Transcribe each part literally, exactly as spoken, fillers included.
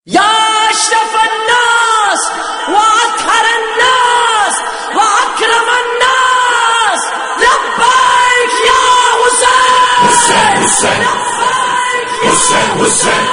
یا اشرف الناس واطہر الناس واکرم الناس لبیک یا حسین حسین حسین حسین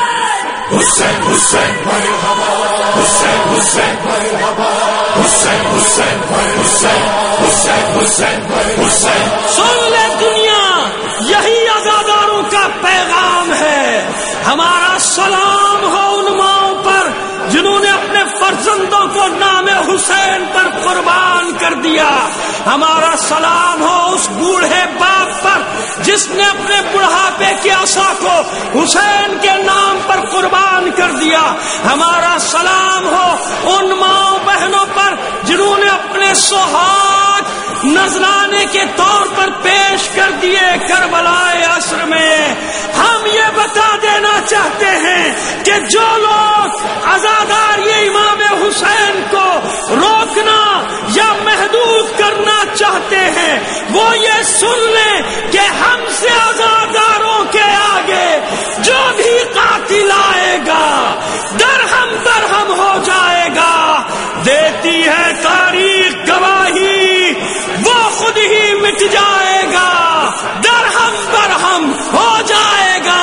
حسین حسین مرحبا حسین حسین مرحبا حسین حسین حسین حسین حسین حسین سن لے دنیا، یہی عزاداروں کا پیغام ہے۔ ہمارا سلام ہو ان ماؤں پر جنہوں نے اپنے فرزندوں کو نام حسین پر قربان کر دیا۔ ہمارا سلام ہو اس بوڑھے باپ پر جس نے اپنے بڑھاپے کی عصا کو حسین کے نام پر قربان کر دیا۔ ہمارا سلام ہو ان ماؤں بہنوں پر جنہوں نے اپنے سہاگ نذرانے کے طور پر پیش کر دیے کربلائے عصر میں۔ ہم یہ بتا دینا چاہتے ہیں کہ جو لوگ عزادار یہ امام حسین کو روکنا یا محدود کرنا چاہتے ہیں وہ یہ سن لیں کہ ہم سے عزاداروں کے آگے جو بھی قاتل آئے گا درہم درہم ہو جائے گا۔ دیتی ہے تاریخ گواہی، وہ خود ہی مٹ جائے گا، درہم برہم ہو جائے گا۔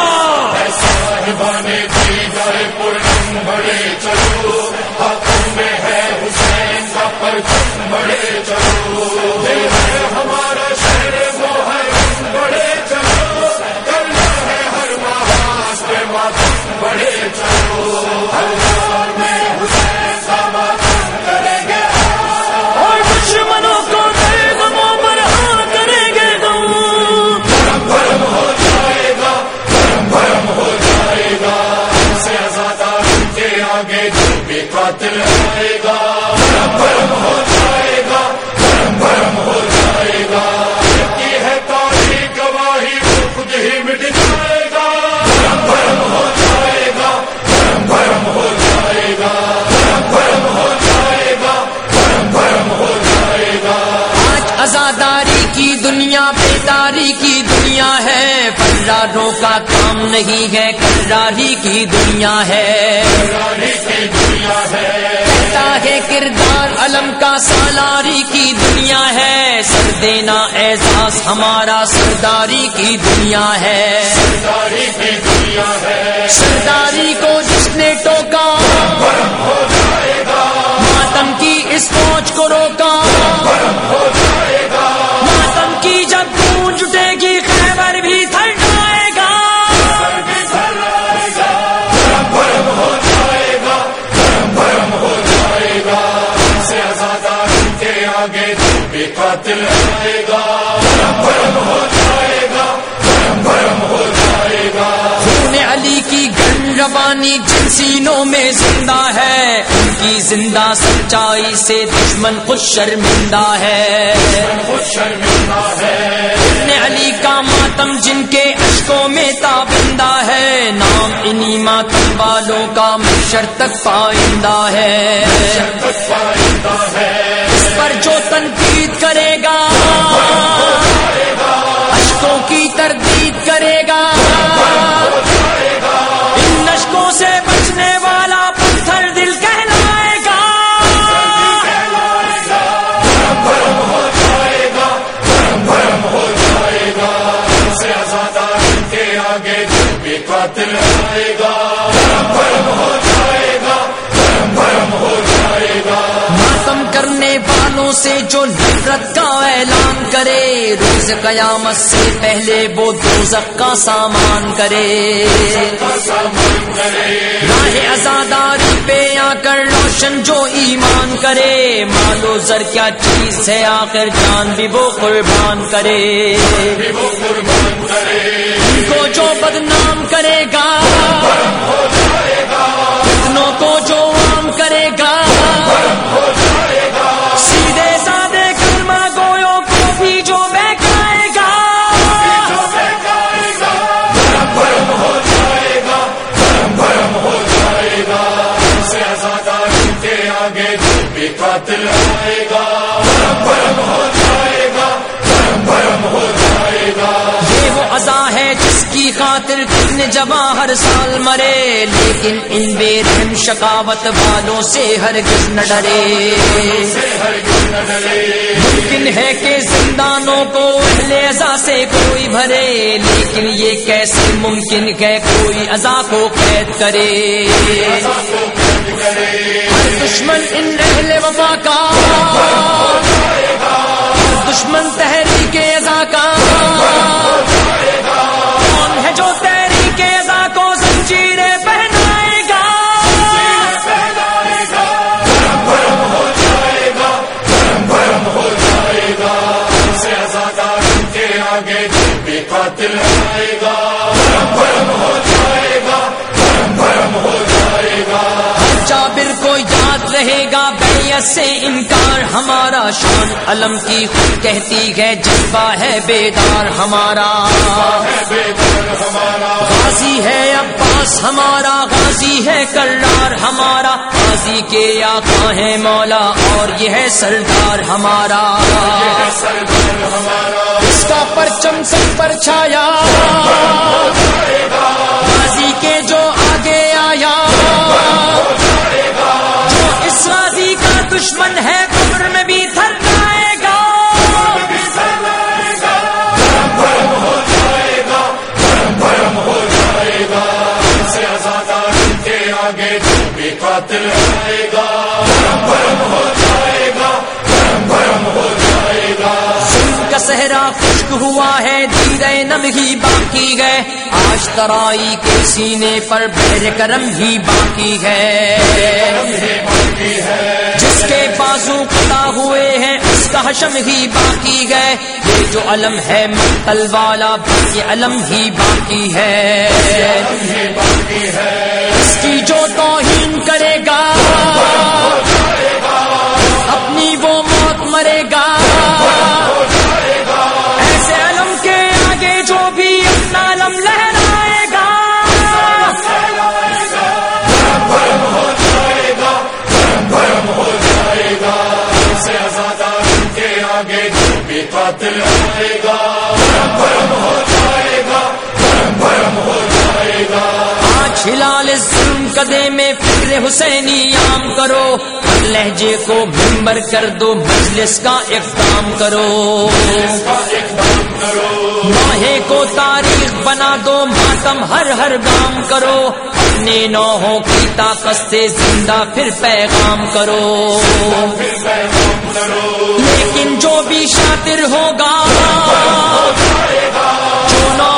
صاحبانے دی جائے پرچم بڑے چلو، ہاتھوں میں ہے حسین کا پرچم بڑے چلو، دل ہے ہمارا شہر محرم بڑے چلو، کرنا ہے ہر محاذ پہ ماتم بڑے چلو، ہر دور میں حسین کا ماتم کریں گے اور دشمنوں کو غموں پر ہاں کریں گے غم۔ بھرم ہو جائے گا، بھرم ہو جائے گا، ان سے آزادار کے آگے جو بھی قاتل آئے گا، بھرم ہو جائے گا، بھرم ہو جائے گا، یہ ہے تاریخ گواہی وہ خود ہی مٹ جائے گا، بھرم ہو جائے گا، بھرم ہو جائے گا، بھرم ہو جائے گا، بھرم ہو جائے گا۔ آج عزاداری کی دنیا بیداری کی دنیا ہے، فراروں کا کام نہیں ہے، کراری کی دنیا ہے، کراری کی دنیا ہے، کہتا ہے کردار علم کا سالاری کی دنیا ہے، سر دینا اعزاز ہمارا سرداری کی دنیا ہے، سرداری کی دنیا ہے، سرداری کو جس نے ٹوکا بھرم ہو جائے گا، ماتم کی اس فوج کو روکا، بھرم ہو جائے گا، ماتم کی جب گونج اٹھے گی خیبر بھی تھر جائے گا، بھرم ہو جائے گا، بھرم ہو جائے گا، ان سے آزادار کے آگے جو بھی قاتل آئے گا، بھرم ہو جائے گا، بھرم ہو جائے گا۔ خون علی کی گن روانی جن سینوں میں زندہ ہے، ان کی زندہ سچائی سے دشمن خود شرمندہ ہے، خود شرمندہ ہے، ابن علی کا ماتم جن کے اشکوں میں تابندہ ہے، نام انہی ماتم والوں کا محشر تک پائندہ ہے، شرکت پائندہ ہے، اس پر جو تنقید کرے گا اشکوں کی تردید کرے گا، ان اشکوں سے بچنے والا پتھر دل کہلائے گا، بھرم ہو جائے گا، بھرم ہو جائے گا، ان سے آزادار کے آگے جو بھی قاتل آئے گا، بھرم ہو جائے گا، بھرم ہو جائے گا۔ ماتم کرنے والوں سے جو نفرت کا اعلان کرے، روز قیامت سے پہلے وہ دوزخ کا سامان کرے، سامان کرے، راہ عزاداری پہ آ کر روشن جو ایمان کرے، مال و زر کیا چیز ہے آخر جان بھی وہ قربان کرے، بھی وہ قربان کرے، ان کو جو بدنام کرے گا بھرم ہو جائے گا، فتنوں کو جو عام کرے گا، بھرم ہو جائے گا، سیدھے سادے کلمہ گویوں کو بھی جو بہکائے گا، جو بہکائے گا، بھرم ہو جائے گا، بھرم ہو جائے گا، ان سے آزادار کے آگے جو بھی قاتل آئے گا، بھرم ہو جائے گا، بھرم ہو جائے گا۔ یہ وہ عزا ہے جس کی خاطر کتنے جوان ہر سال مرے، لیکن لیکن ان بے رحم شقاوت والوں سے ہرگز نہ ڈرے. ممکن ہے کہ زندانوں کو اہل عزا سے کوئی بھرے، لیکن یہ کیسے ممکن ہے کوئی عزا کو قید کرے. ہر دشمن ان اہل وفا کا، دشمن تحریک عزا کا، کون ہے جو تحریک عزا کو زنجیریں پہنائے گا. سے ازادار کے آگے جو بھی قاتل آئے گا، بھرم ہو جائے گا، بھرم ہو جائے گا. جابر کو یاد رہے گا بیعت سے انکار ہمارا، شان علم کی خود کہتی ہے جذبہ ہے بیدار ہمارا. غازی ہے عباس ہمارا، غازی ہے کرار ہمارا، غازی کے آقا ہے مولا اور یہ ہے سردار ہمارا. اس کا پرچم سب پر چھایا، غازی کے جو آگے آیا، جو اس غازی کا دشمن ہے قبر میں بھی تھر جائے گا. بھرم ہو جائے گا، بھرم ہو جائے گا. سے ازادار کے آگے جو بھی قاتل آئے گا، بھرم ہو جائے گا، بھرم ہو جائے گا. کا صحرا خشک ہوا ہے، دیرے نم ہی باقی ہے، آج ترائی کے سینے پر بحر کرم ہی باقی ہے. جس کے بازو قطع ہوئے ہیں اس کا حشم ہی باقی ہے، یہ جو علم ہے مقتل والا بس یہ علم ہی باقی ہے. اس کی جو توہین کرے گا اپنی وہ موت مرے گا. ایسے علم کے آگے جو بھی اپنا علم لہرائے گا. بھرم ہو جائے گا، بھرم ہو جائے گا. سے ازادار کے آگے جو بھی قاتل آئے گا، بھرم ہو جائے گا، بھرم ہو جائے گا. آج ہلال ظلم قدے میں فکر حسینی عام کرو، ہر لہجے کو منبر کر دو، مجلس کا اقدام کرو. ماہے کو تاریخ بنا دو، ماتم ہر ہر گام کرو، اپنے نوحوں کی طاقت سے زندہ پھر پیغام کرو. لیکن جو بھی شاطر ہوگا، جو نو